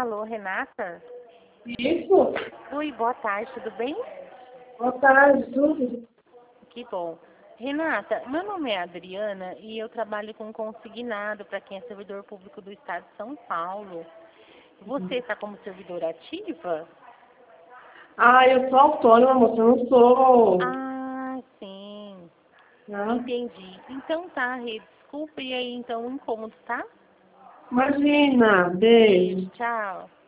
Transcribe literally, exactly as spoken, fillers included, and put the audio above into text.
Alô, Renata? Isso? Oi, boa tarde, tudo bem? Boa tarde, tudo? Que bom. Renata, meu nome é Adriana e eu trabalho com consignado para quem é servidor público do Estado de São Paulo. Você está como servidora ativa? Ah, eu sou autônoma, moça, eu não sou... Ah, sim. Né? Entendi. Então tá, Rê, desculpa e aí então o incômodo, tá? Imagina, beijo. Beijo, tchau.